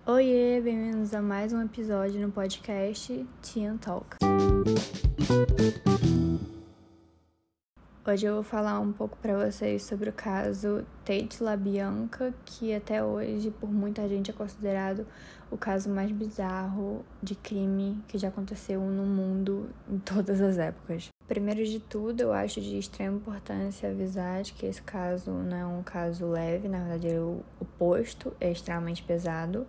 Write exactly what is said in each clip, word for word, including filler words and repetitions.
Oiê, bem-vindos a mais um episódio no podcast Teen Talk. Hoje eu vou falar um pouco para vocês sobre o caso Tate LaBianca, que até hoje por muita gente é considerado o caso mais bizarro de crime que já aconteceu no mundo em todas as épocas. Primeiro de tudo, eu acho de extrema importância avisar de que esse caso não é um caso leve, na verdade é o oposto, é extremamente pesado.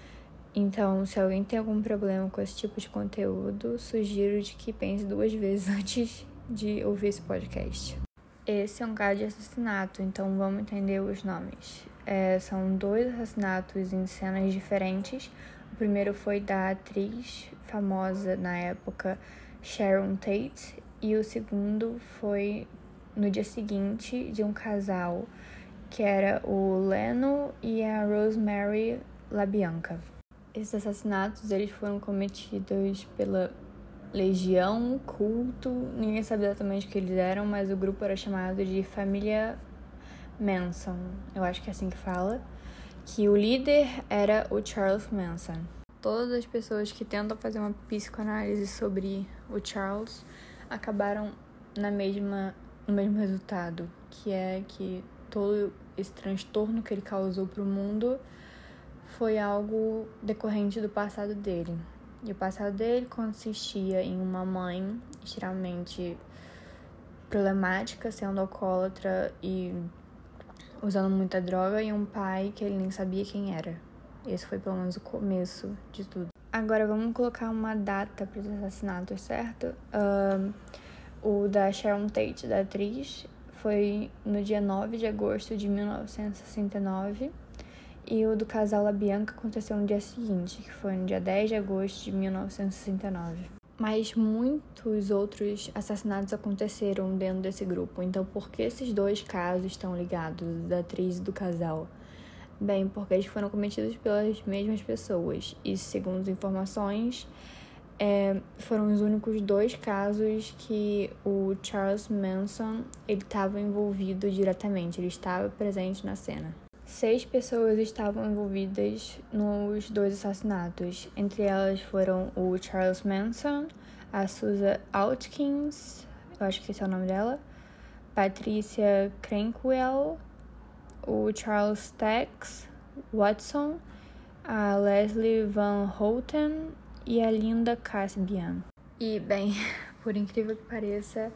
Então, se alguém tem algum problema com esse tipo de conteúdo, sugiro de que pense duas vezes antes de ouvir esse podcast. Esse é um caso de assassinato, então vamos entender os nomes. É, são dois assassinatos em cenas diferentes. O primeiro foi da atriz famosa na época, Sharon Tate, e o segundo foi no dia seguinte de um casal, que era o Leno e a Rosemary LaBianca. Esses assassinatos eles foram cometidos pela Legião, culto, ninguém sabia exatamente o que eles eram, mas o grupo era chamado de Família Manson, eu acho que é assim que fala, que o líder era o Charles Manson. Todas as pessoas que tentam fazer uma psicoanálise sobre o Charles acabaram na mesma, no mesmo resultado, que é que todo esse transtorno que ele causou para o mundo foi algo decorrente do passado dele. E o passado dele consistia em uma mãe extremamente problemática, sendo alcoólatra e usando muita droga, e um pai que ele nem sabia quem era. Esse foi pelo menos o começo de tudo. Agora vamos colocar uma data para os assassinatos, certo? Uh, o da Sharon Tate, da atriz, foi no dia nove de agosto de mil novecentos e sessenta e nove. E o do casal LaBianca aconteceu no dia seguinte, que foi no dia dez de agosto de mil novecentos e sessenta e nove. Mas muitos outros assassinatos aconteceram dentro desse grupo. Então, por que esses dois casos estão ligados, da atriz e do casal? Bem, porque eles foram cometidos pelas mesmas pessoas. E, segundo as informações, é, foram os únicos dois casos que o Charles Manson estava envolvido diretamente. Ele estava presente na cena. Seis pessoas estavam envolvidas nos dois assassinatos. Entre elas foram o Charles Manson, a Susan Atkins, eu acho que esse é o nome dela, Patricia Crankwell, o Charles Tex Watson, a Leslie Van Houten e a Linda Caspian. E, bem, por incrível que pareça,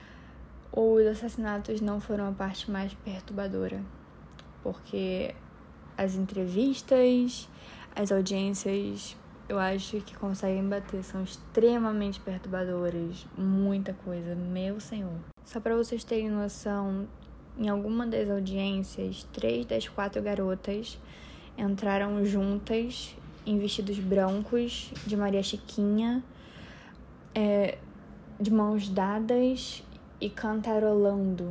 os assassinatos não foram a parte mais perturbadora, porque as entrevistas, as audiências, eu acho que conseguem bater, são extremamente perturbadoras, muita coisa, meu senhor. Só pra vocês terem noção, em alguma das audiências, três das quatro garotas entraram juntas em vestidos brancos de Maria Chiquinha, é, de mãos dadas e cantarolando.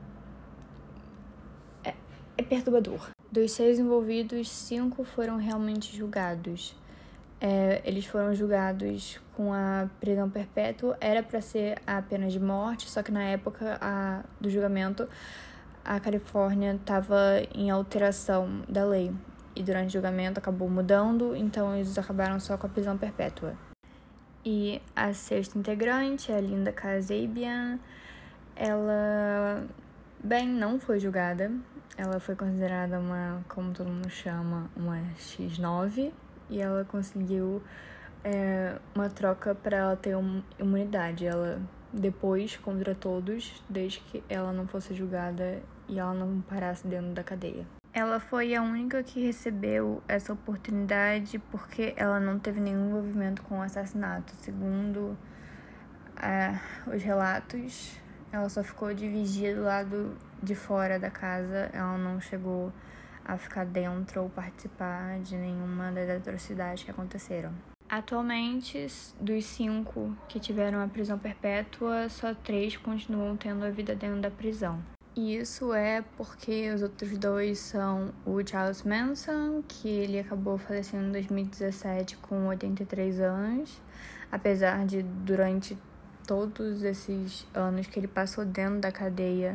É perturbador. Dos seis envolvidos, cinco foram realmente julgados. É, eles foram julgados com a prisão perpétua. Era para ser a pena de morte, só que na época a, do julgamento, a Califórnia estava em alteração da lei. E durante o julgamento acabou mudando, então eles acabaram só com a prisão perpétua. E a sexta integrante, a Linda Caspian, ela, bem, não foi julgada. Ela foi considerada uma, como todo mundo chama, uma xis nove, e ela conseguiu é, uma troca para ela ter um, imunidade. Ela, depois, contra todos, desde que ela não fosse julgada e ela não parasse dentro da cadeia. Ela foi a única que recebeu essa oportunidade porque ela não teve nenhum envolvimento com o assassinato. Segundo é, os relatos, ela só ficou de vigia do lado de fora da casa, ela não chegou a ficar dentro ou participar de nenhuma das atrocidades que aconteceram. Atualmente, dos cinco que tiveram a prisão perpétua, só três continuam tendo a vida dentro da prisão. E isso é porque os outros dois são o Charles Manson, que ele acabou falecendo em dois mil e dezessete com oitenta e três anos, apesar de, durante todos esses anos que ele passou dentro da cadeia,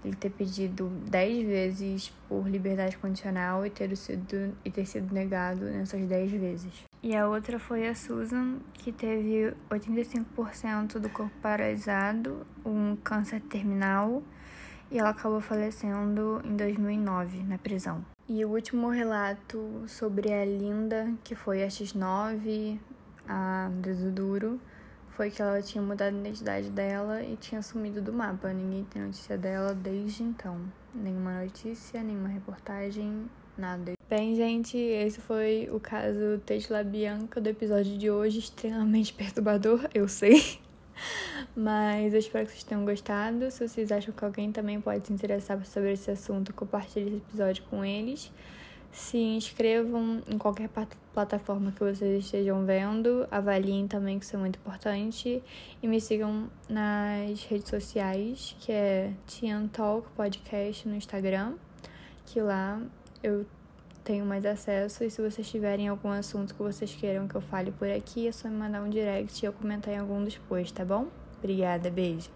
ele ter pedido dez vezes por liberdade condicional e ter sido, e ter sido negado nessas dez vezes. E a outra foi a Susan, que teve oitenta e cinco por cento do corpo paralisado, um câncer terminal, e ela acabou falecendo em dois mil e nove, na prisão. E o último relato sobre a Linda, que foi a xis nove, a Dedo Duro, foi que ela tinha mudado a identidade dela e tinha sumido do mapa. Ninguém tem notícia dela desde então. Nenhuma notícia, nenhuma reportagem, nada. Bem, gente, esse foi o caso Tate LaBianca do episódio de hoje, extremamente perturbador, eu sei. Mas eu espero que vocês tenham gostado. Se vocês acham que alguém também pode se interessar sobre esse assunto, compartilhe esse episódio com eles. Se inscrevam em qualquer plataforma que vocês estejam vendo. Avaliem também, que isso é muito importante. E me sigam nas redes sociais, que é Tian Talk Podcast no Instagram, que lá eu tenho mais acesso. E se vocês tiverem algum assunto que vocês queiram que eu fale por aqui, é só me mandar um direct e eu comentar em algum dos posts, tá bom? Obrigada, beijo!